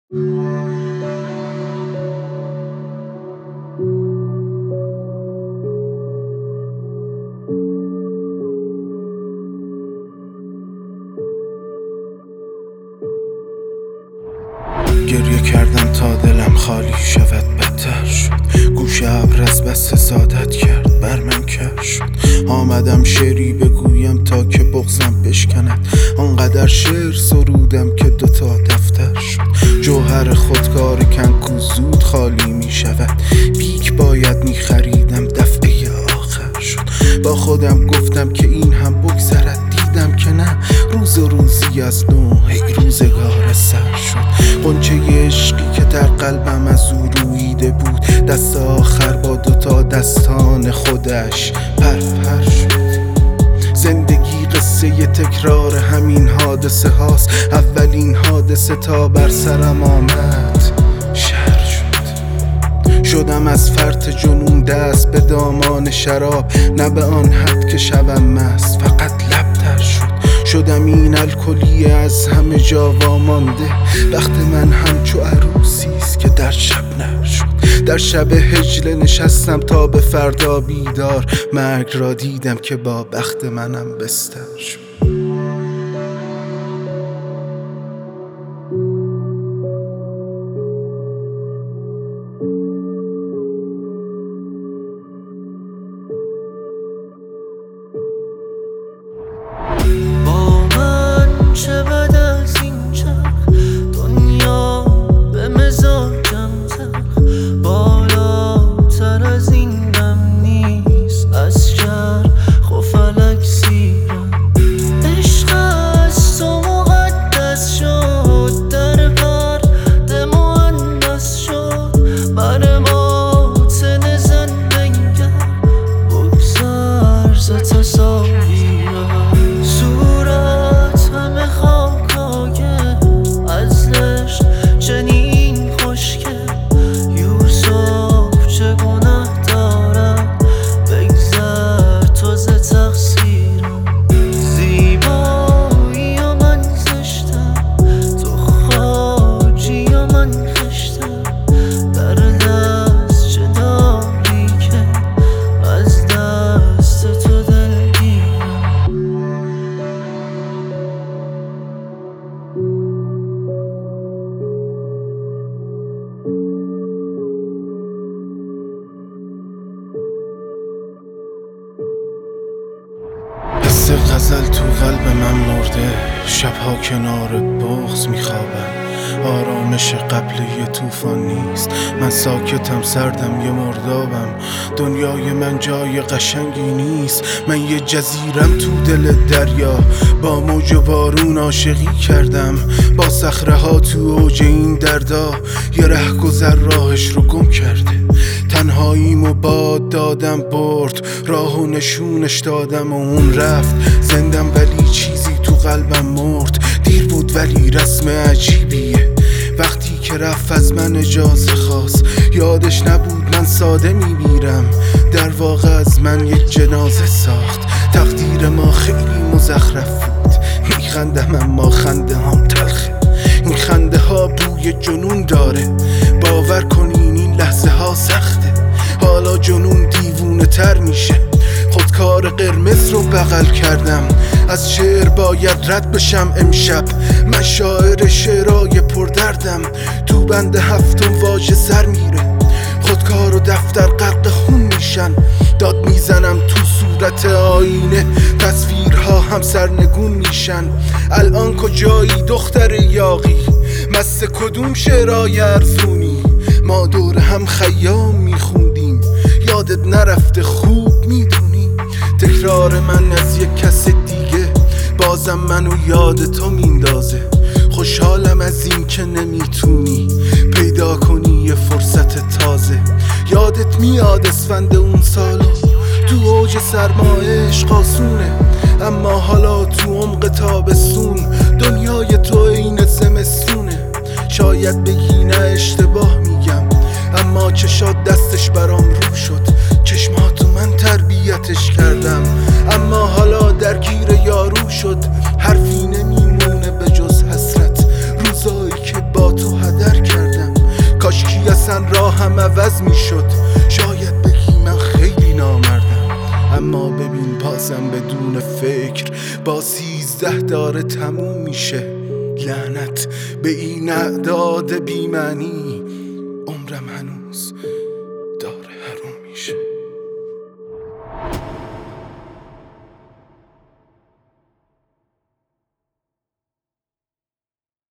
گریه کردم تا دلم خالی شود، بدتر شد. گوش ابر از بس حسادت کرد، بر من کر شد. آمدم شعری بگویم تا که بغضم بشکند. آنقدر شعر سرودم که دوتا دفتر شد. جوهر خودکار کنکو زود خالی می شود. بیک باید می خریدم، دفعه آخر شد. با خودم گفتم که این هم بگذرد، دیدم که نه، روز و روزی از نو هی روزگار سر شد. غنچه عشقی که در قلبم از او رویده بود، دست آخر با دوتا دستان خودش پر شد. زندگی قصه تکرار همین حادثه هاست. اولین حادثه تا بر سرم آمد شهر شد. شدم از فرط جنون دست به دامان شراب، نه به آن حد که شوم مست، فقط لبتر شد. شدم این الکلی از همه جا وامانده. وقت من همچو عروسیست که در شب نر شد. در شب هجله نشستم تا به فردا بیدار. مرگ را دیدم که با بخت منم بستر شد. چه بد از این چرخ، دنیا به مزاجم زخ. بالاتر از این دم نیست، از چرخ و فلک سیرم. عشق از تو مقدس شد، در پرد مهندس شد. بر باطن زندگی بگذر ز تصاویرم. حس غزل تو قلب من مرده. شبها کنار بغض میخوابم. آرامش قبل یه طوفان نیست. من ساکتم، سردم، یه مردابم. دنیای من جای قشنگی نیست. من یه جزیرم تو دل دریا. با موج و بارون عاشقی کردم. با صخره ها تو اوج این دردا. یه رهگذر راهش رو گم کرده. تنهاییمو باد دادم برد. راه و نشونش دادم و اون رفت. زندم ولی چیزی تو قلبم مرد. دیر بود ولی رسم عجیبیه. وقتی که رفت از من اجازه خواست. یادش نبود من ساده میمیرم. در واقع از من یک جنازه ساخت. تقدیر ما خیلی مزخرف بود. میخندم اما خنده هم تلخه. این خنده ها بوی جنون داره. باور کنین این لحظه ها سخته. حالا جنون دیوونه تر میشه. خودکار قرمز رو بغل کردم. از شعر باید رد بشم امشب. من شاعر شعرهای پردردم. تو بند هفتم واژه سر میره. خودکار و دفتر غرق خون میشن. داد میزنم تو صورت آینه. تصویرها هم سرنگون میشن. الان کجایی دختر یاغی؟ مست کدوم شعرهای ارزونی؟ ما دور هم خیام میخوندیم. یادت نرفته خوب میدونی. تکرار من از یک کس دیگه بازم منو یاد تو میندازه. خوشحالم از این که نمیتونی پیدا کنی یه فرصت تازه. یادت میاد اسفند اون سالا؟ تو اوج سرما عشق آسونه. اما حالا تو عمق تابستون دنیای تو این زمستونه. شاید بگی نه اشتباه میگم، اما چشات دستش برام رو شد. چشماتو من تربیتش کردم، اما حالا درگیر یارو شد. حرفی نمیمونه به جز حسرت. روزایی که با تو هدر هم عوض میشد. شاید بگی من خیلی نامردم، اما ببین بازم بدون فکر با 13 داره تموم میشه. لعنت به این اعداد بی‌معنی،